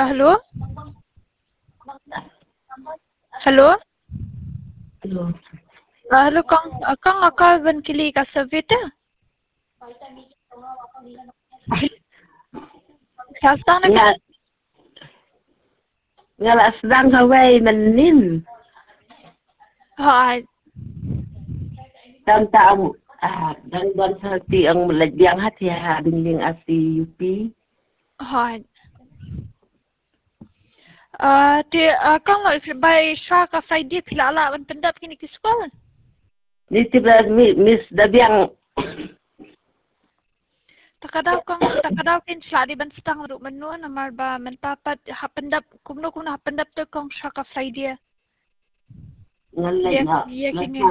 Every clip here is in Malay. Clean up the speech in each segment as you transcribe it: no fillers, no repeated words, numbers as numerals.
Hello? Hello? Hello. Hello, kang akaban kili ka savita? Sasana ka? Ngala sedang kawai menin. Hai. Dan tahu dan hati ang melajang hati dinding asi UP. Hai. Kang by Shaka Friday pilala ban pendap kini ke sekolah. Ni tiba Miss Dabiang. Takadaw kin seladi ban setang ruk menu namar ba menpapat hapendap kumno hapendap tu kong Shaka Friday. Ngalai na. Iya kini.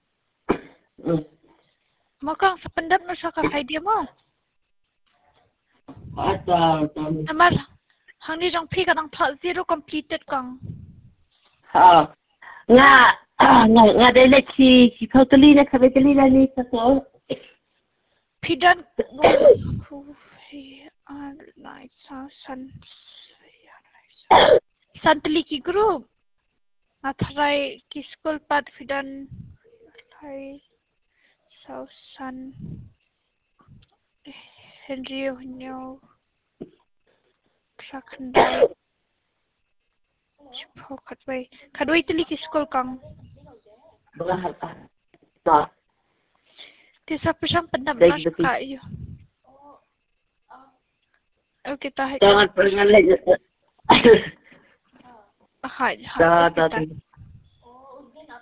Mo kang sependap no Shaka Friday mo. Namar hang ni jong pi kadang part zero completed kong. Nga dele ki kau teli na kabe teli na ni satu. Pidan like Santali ki group. Atharai ki school pat pidan like San Henry Hunyo Prakandai Chipo kadway tali ki school kang. Tisa pisang pendam mas kayo. Okay, tayo. Jangan pernah lagi. Hai.